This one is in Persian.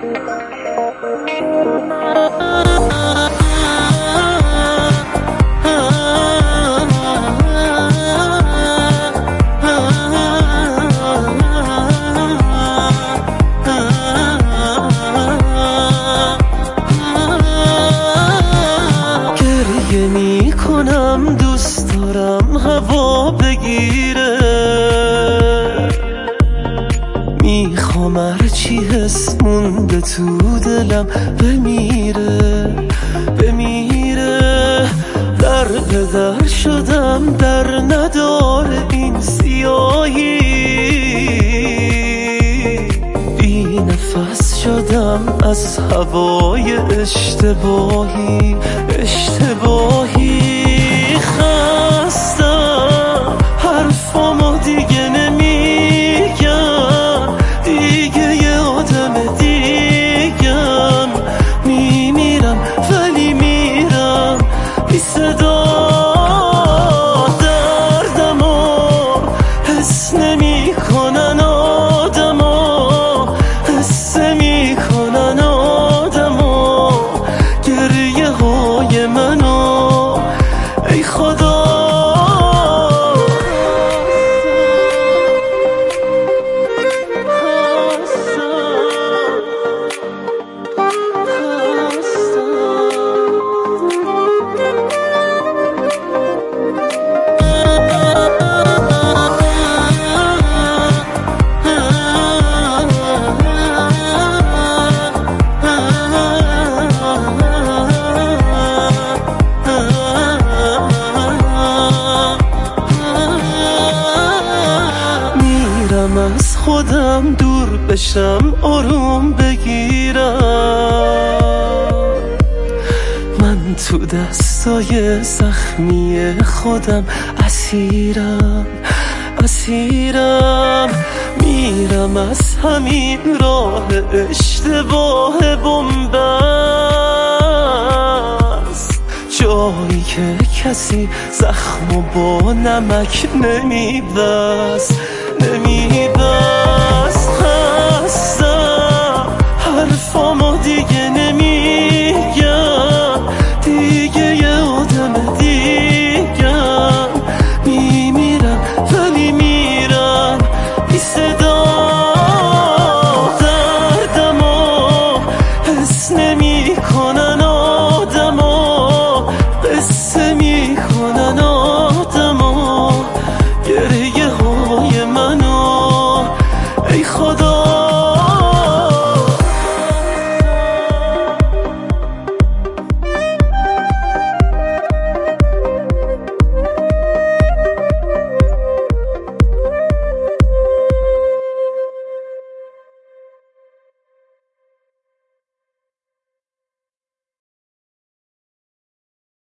گریه می کنم دوست دارم هوا بگیره، میخوام هرچی حس مونده تو دلم بمیره بمیره. در به در شدم در نداره این سیاهی، بی نفس شدم از هوای اشتباهی خستم حرفامو دیگه نمیگم، دیگه یه آدم دیگم، میمیرم ولی میرم بی صدا. دردمو حس نمیکنن آدما، حس میکنن آدما گریه های منو ای خدا. از خودم دور بشم آروم بگیرم، من تو دستای زخمی خودم اسیرم. میرم از همین راه اشتباه بنبست، جایی که کسی زخمو با نمک نمیبست. خستم حرفامو دیگه نمیگم، دیگه یه آدم دیگم، میمیرم ولی میرم بی صدا. دردمو حس نمیکنن آدما، قصه میکنن آدما گریه های منو ای خدا.